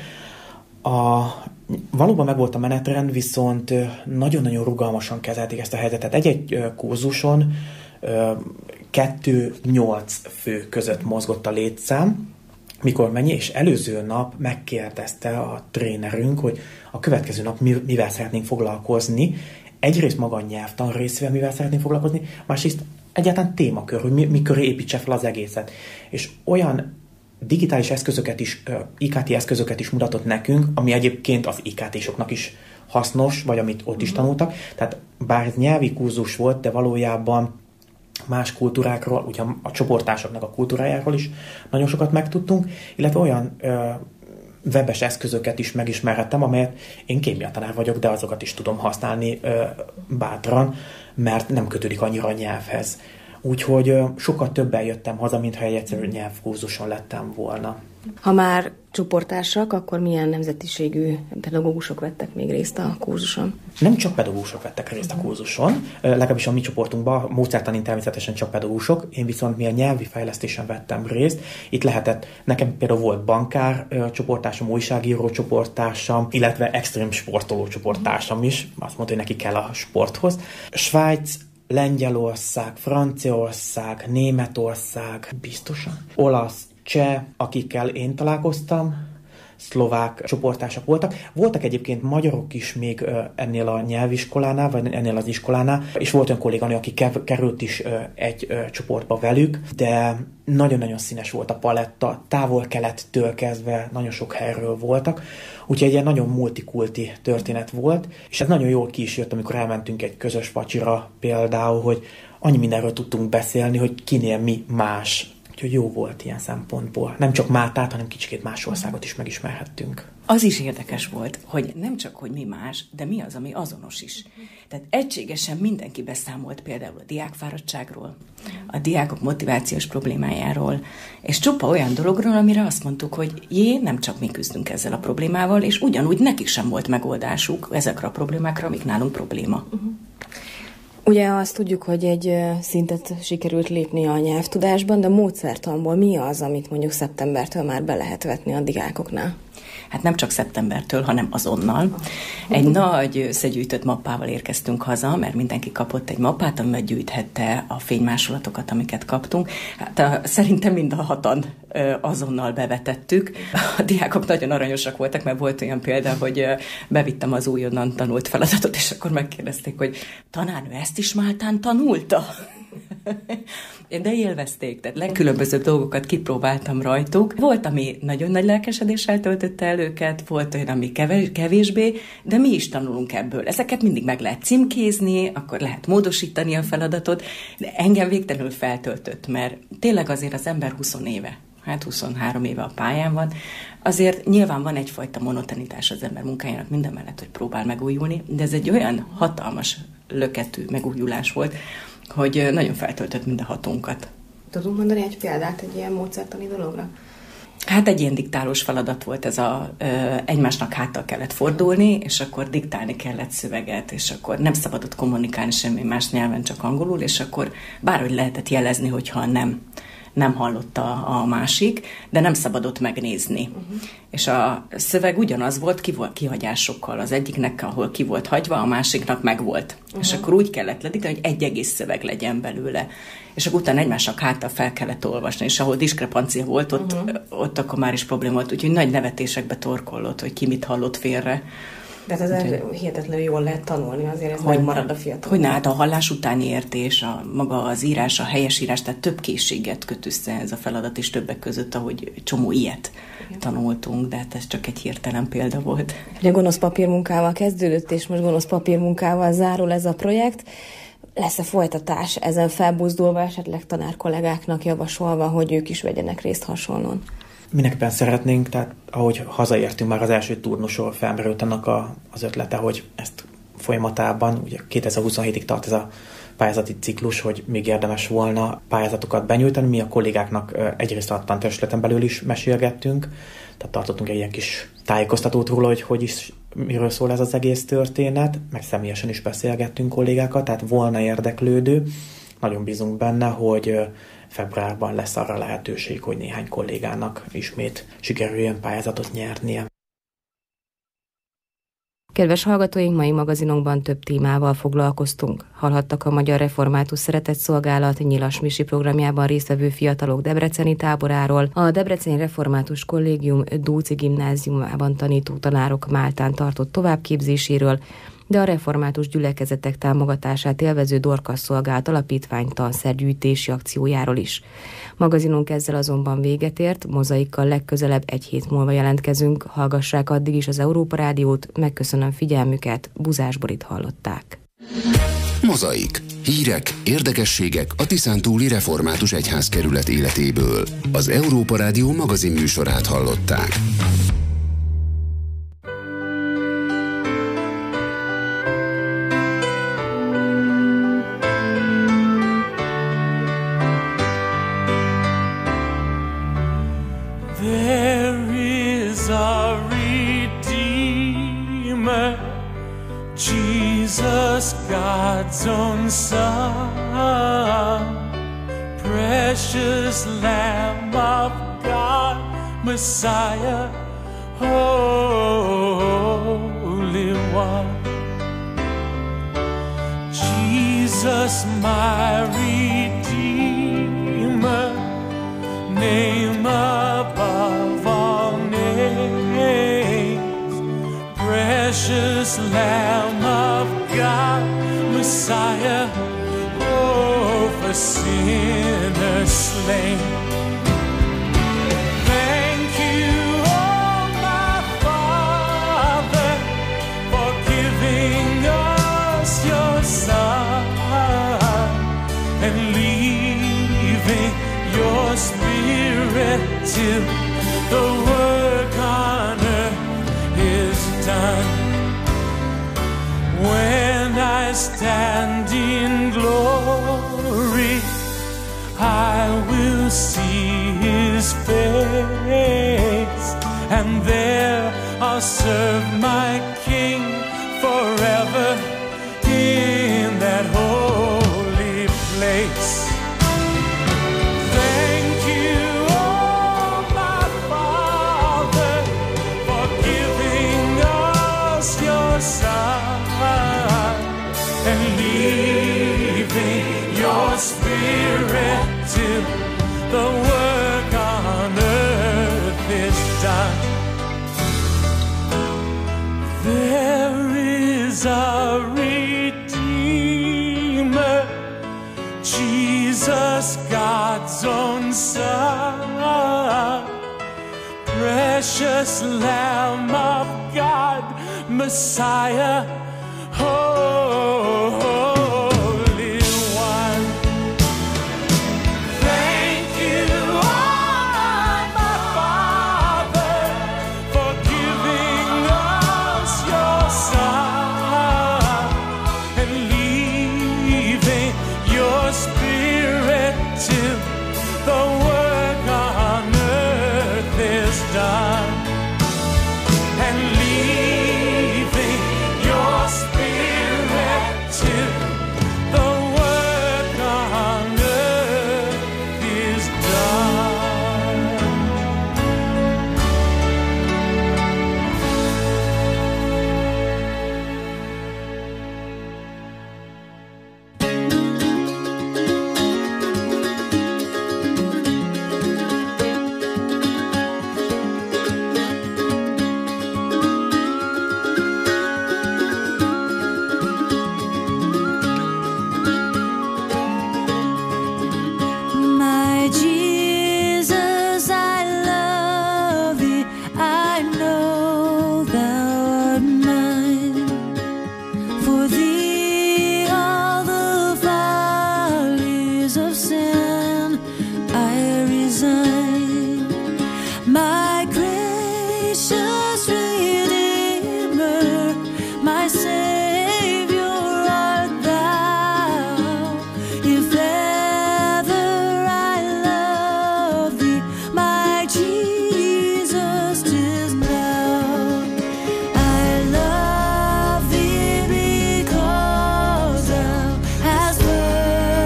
A, valóban megvolt a menetrend, viszont nagyon-nagyon rugalmasan kezelték ezt a helyzetet. Egy-egy kurzuson kettő-nyolc fő között mozgott a létszám, mikor mennyi, és előző nap megkérdezte a trénerünk, hogy a következő nap mivel szeretnénk foglalkozni. Egyrészt maga a nyelvtan részével mivel szeretnénk foglalkozni, másrészt egyáltalán témakör, hogy mi, mi köré építse fel az egészet. És olyan digitális eszközöket is, i ká té eszközöket is mutatott nekünk, ami egyébként az i ká té-soknak is hasznos, vagy amit ott is tanultak. Tehát bár ez nyelvi kurzus volt, de valójában más kultúrákról, ugye a csoporttársaknak a kultúrájáról is nagyon sokat megtudtunk, illetve olyan ö, webes eszközöket is megismerhettem, amelyet én kémiatanár vagyok, de azokat is tudom használni ö, bátran, mert nem kötődik annyira a nyelvhez. Úgyhogy ö, sokkal többen jöttem haza, mintha egy egyszerű nyelvkurzuson lettem volna. Ha már csoporttársak, akkor milyen nemzetiségű pedagógusok vettek még részt a kurzuson? Nem csak pedagógusok vettek részt a kurzuson, legalábbis a mi csoportunkban, módszertanin természetesen csak pedagógusok, én viszont mi a nyelvi fejlesztésen vettem részt. Itt lehetett, nekem például volt bankár csoporttársam, újságíró csoporttársam, illetve extrém sportoló csoporttársam is, azt mondta, hogy neki kell a sporthoz. Svájc, Lengyelország, Franciaország, Németország, biztosan, olasz, cseh, akikkel én találkoztam, szlovák csoporttársak voltak. Voltak egyébként magyarok is még ennél a nyelviskolánál, vagy ennél az iskolánál, és volt olyan kolléganő, aki kev- került is egy csoportba velük, de nagyon-nagyon színes volt a paletta, távol-kelettől kezdve nagyon sok helyről voltak, úgyhogy egy ilyen nagyon multikulti történet volt, és ez nagyon jól ki is jött, amikor elmentünk egy közös vacsira például, hogy annyi mindenről tudtunk beszélni, hogy kinél mi más. Úgyhogy jó volt ilyen szempontból. Nem csak Máltát, hanem kicsikét más országot is megismerhettünk. Az is érdekes volt, hogy nem csak, hogy mi más, de mi az, ami azonos is. Tehát egységesen mindenki beszámolt például a diákfáradtságról, a diákok motivációs problémájáról, és csupa olyan dologról, amire azt mondtuk, hogy jé, nem csak mi küzdünk ezzel a problémával, és ugyanúgy nekik sem volt megoldásuk ezekre a problémákra, amik nálunk probléma. Uh-huh. Ugye azt tudjuk, hogy egy szintet sikerült lépni a nyelvtudásban, de a módszertanból mi az, amit mondjuk szeptembertől már be lehet vetni a diákoknál? Hát nem csak szeptembertől, hanem azonnal. Egy nagy összegyűjtött mappával érkeztünk haza, mert mindenki kapott egy mappát, amivel gyűjthette a fénymásolatokat, amiket kaptunk. Hát a, szerintem mind a hatan azonnal bevetettük. A diákok nagyon aranyosak voltak, mert volt olyan példa, hogy bevittem az újonnan tanult feladatot, és akkor megkérdezték, hogy tanárnő ezt is Máltán tanulta? De élvezték, tehát legkülönbözőbb dolgokat kipróbáltam rajtuk. Volt, ami nagyon nagy lelkesedéssel töltötte el őket, volt olyan, ami kevésbé, de mi is tanulunk ebből. Ezeket mindig meg lehet címkézni, akkor lehet módosítani a feladatot, de engem végtelenül feltöltött, mert tényleg azért az ember húsz éve, hát huszonhárom éve a pályán van, azért nyilván van egyfajta monotonitás az ember munkájának minden mellett, hogy próbál megújulni, de ez egy olyan hatalmas löketű megújulás volt, hogy nagyon feltöltött mind a hatunkat. Tudunk mondani egy példát egy ilyen módszertani dologra? Hát egy ilyen diktálós feladat volt, ez a ö, egymásnak háttal kellett fordulni, és akkor diktálni kellett szöveget, és akkor nem szabadott kommunikálni semmi más nyelven, csak angolul, és akkor bárhogy lehetett jelezni, hogyha nem, nem hallotta a másik, de nem szabadott megnézni. Uh-huh. És a szöveg ugyanaz volt, ki volt kihagyásokkal. Az egyiknek, ahol ki volt hagyva, a másiknak meg volt. Uh-huh. És akkor úgy kellett lediktálni, hogy egy egész szöveg legyen belőle. És akkor utána egymásnak háttal fel kellett olvasni, és ahol diskrepancia volt, ott, uh-huh. ott akkor már is probléma volt. Úgyhogy nagy nevetésekbe torkollott, hogy ki mit hallott félre. De ez úgy, hihetetlenül jól lehet tanulni, azért ez hogy marad a fiatal. Hogy hát a hallás utáni értés, a maga az írás, a helyesírás, tehát több készséget köt össze ez a feladat, és többek között, ahogy csomó ilyet igen. tanultunk, de hát ez csak egy hirtelen példa volt. Ugye gonosz papírmunkával kezdődött, és most gonosz papírmunkával zárul ez a projekt. Lesz-e folytatás ezen felbuzdulva, esetleg tanárkollégáknak javasolva, hogy ők is vegyenek részt hasonlóan? Mindenképpen szeretnénk, tehát ahogy hazaértünk, már az első turnusról felmerült annak a, az ötlete, hogy ezt folyamatában, ugye kétezer-huszonhétig tart ez a pályázati ciklus, hogy még érdemes volna pályázatokat benyújtani. Mi a kollégáknak egyrészt a tantestületen belül is mesélgettünk, tehát tartottunk egy ilyen kis tájékoztatót róla, hogy hogy is, miről szól ez az egész történet, meg személyesen is beszélgettünk kollégákat, tehát volna érdeklődő. Nagyon bízunk benne, hogy februárban lesz arra lehetőség, hogy néhány kollégának ismét sikerüljön pályázatot nyernie. Kedves hallgatóink, mai magazinunkban több témával foglalkoztunk. Hallhattak a Magyar Református Szeretetszolgálat Nyilas Misi programjában résztvevő fiatalok debreceni táboráról, a Debreceni Református Kollégium Dóczy gimnáziumában tanító tanárok Máltán tartott továbbképzéséről, de a református gyülekezetek támogatását élvező Dorcas Szolgálat Alapítvány tanszergyűjtési akciójáról is. Magazinunk ezzel azonban véget ért, Mozaikkal legközelebb egy hét múlva jelentkezünk, hallgassák addig is az Európa Rádiót, megköszönöm figyelmüket, Buzás Borit hallották. Mozaik. Hírek, érdekességek a Tiszántúli Református Egyházkerület életéből. Az Európa Rádió magazin műsorát hallották. There is a Redeemer, Jesus, God's own Son, precious Lamb of God, Messiah, Holy One. Jesus, my Redeemer, name above all names, precious Lamb of God, Messiah, oh, for sinners slain. Thank you, oh my Father, for giving us your Son and leaving your Spirit till the work on earth is done. When I stand in glory, I will see His face, and there I'll serve my King forever in that holy place. Spirit till the work on earth is done. There is a Redeemer, Jesus, God's own Son, precious Lamb of God, Messiah, oh.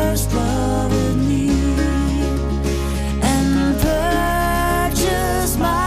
My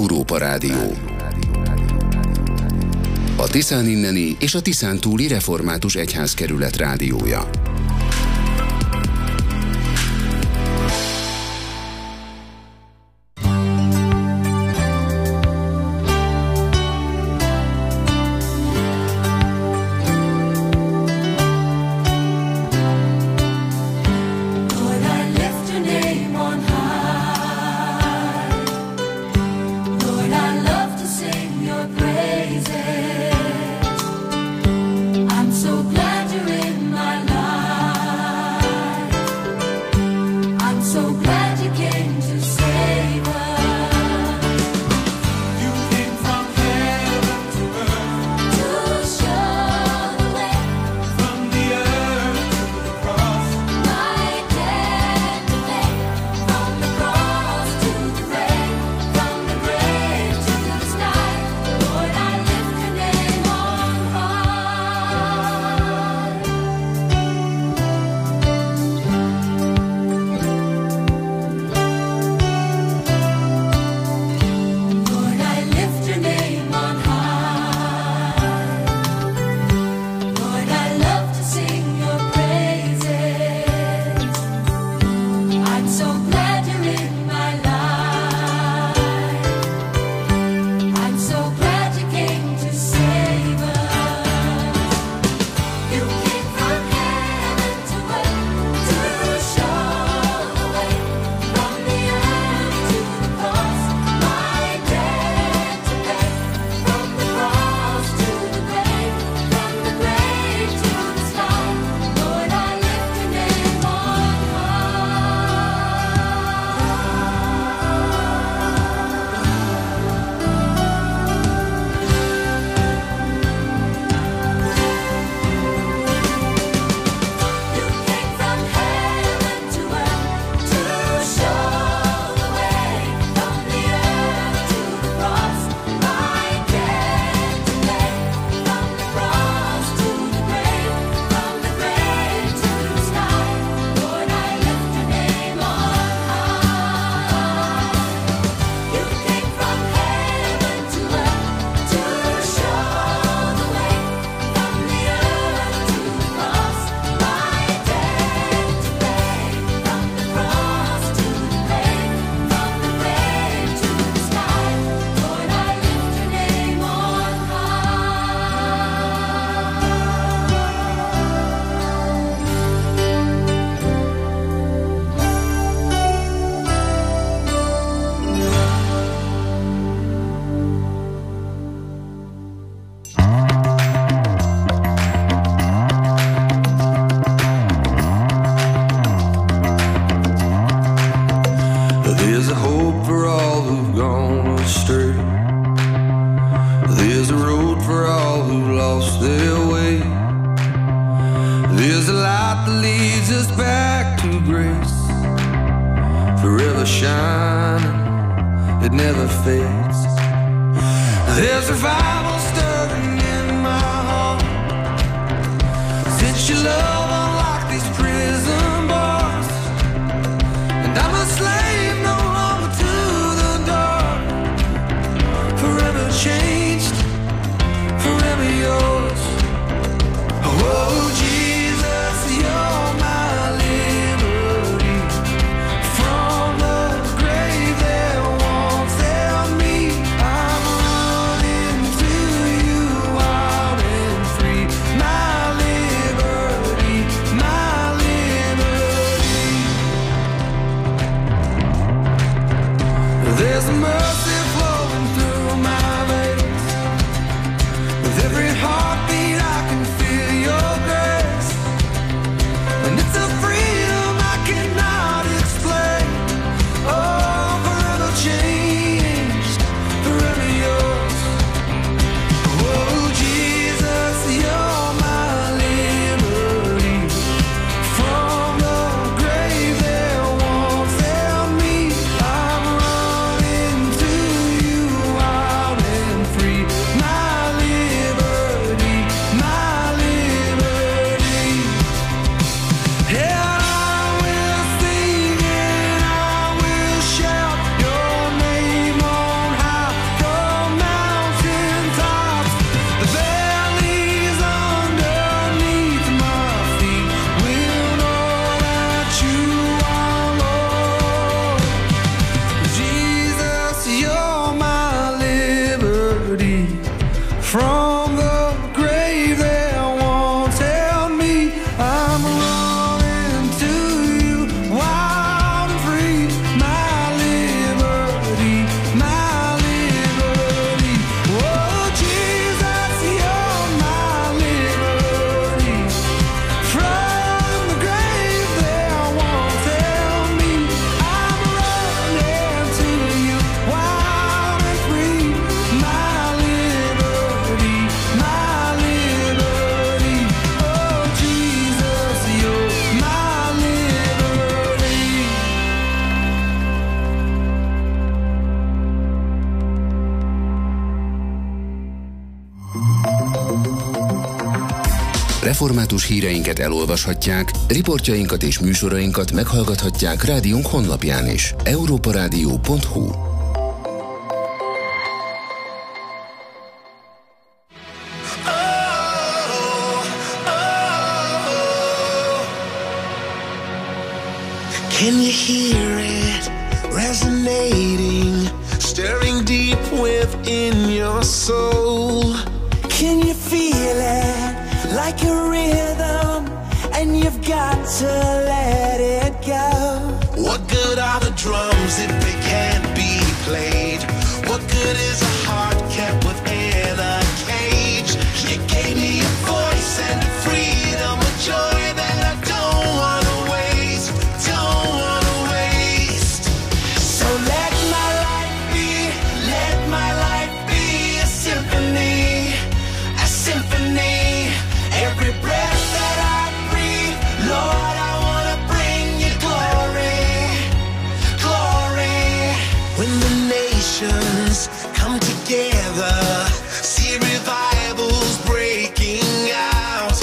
Európa Rádió. A Tiszán inneni és a Tiszántúli Református Egyházkerület rádiója. To Református híreinket elolvashatják, riportjainkat és műsorainkat meghallgathatják rádiónk honlapján is. európarádió pont hu. Can you hear it resonating, stirring deep within your soul? Can you feel it like a rhythm, and you've got to let it go? What good are the drums if they can't be played? What good is a heart kept within a cage? You gave me a voice and a freedom, a joy that I don't want to waste, don't want to waste. So let my life be, let my life be a symphony, a symphony. Every breath that I breathe, Lord, I want to bring you glory, glory. When the nations come together, see revivals breaking out,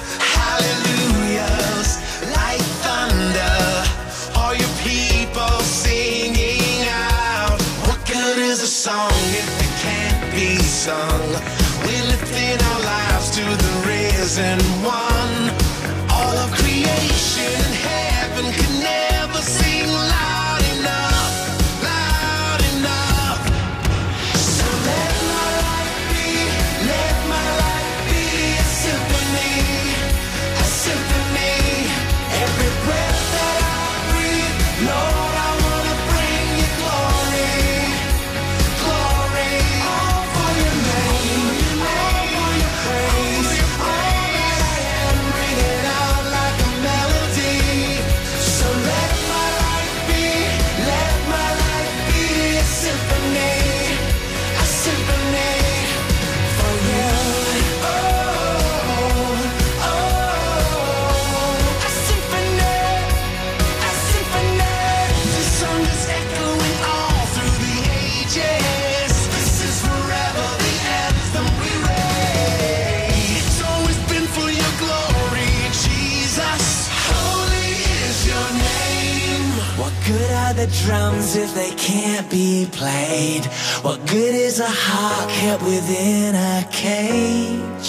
hallelujahs like thunder, all your people singing out. What good is a song if it can't be sung? We're lifting our lives to the risen one. All of creation and heaven could never sing loud enough, loud enough. So let my life be, let my life be a symphony, a symphony. Every breath that I breathe, Lord, I want to bring you glory, glory. All for your name, all for your praise. All that I am, bring it out like a melody. So let my life be, let my life be a symphony, a symphony for you. Oh, oh, a symphony, a symphony. This song is echoing all through the ages. This is forever the anthem we raise. It's always been for your glory, Jesus. Holy is your name. What good are the drums if they can't be played? What good is a heart kept within a cage?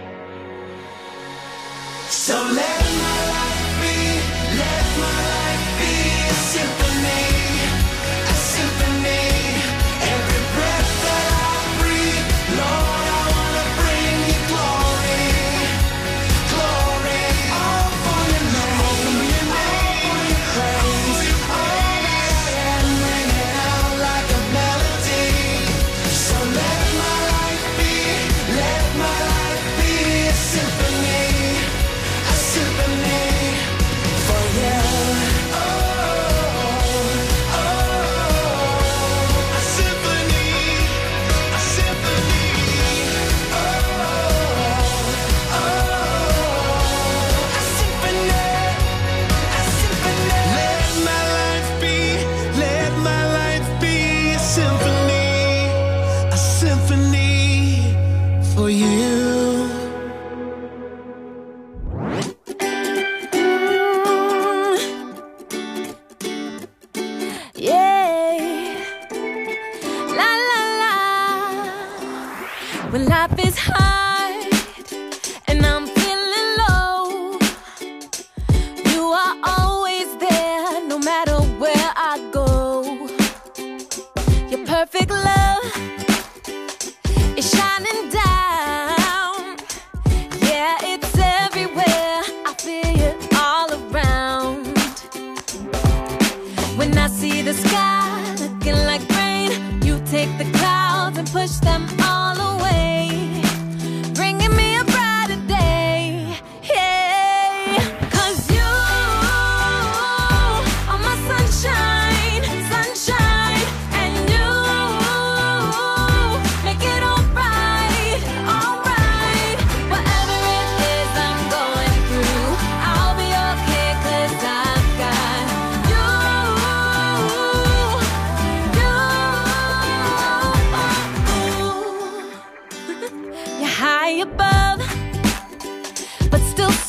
So let my life be, let my life be a symphony, a symphony. Every breath that I breathe, Lord, I want to bring you glory, glory. All for your name, all for your praise. All that I am, bring it out like a melody. So let my life be, let my life be a symphony, a symphony for you. Oh, oh, A symphony, a symphony. oh, a symphony, a symphony. Let my life be, let my life be a symphony, a symphony for you. Yeah, la la la. When life is hard and I'm feeling low, you are always there, no matter where I go. Your perfect love is shining down. Yeah, it's everywhere. I feel it all around. When I see the sky looking like rain, you take the clouds and push them all away. but still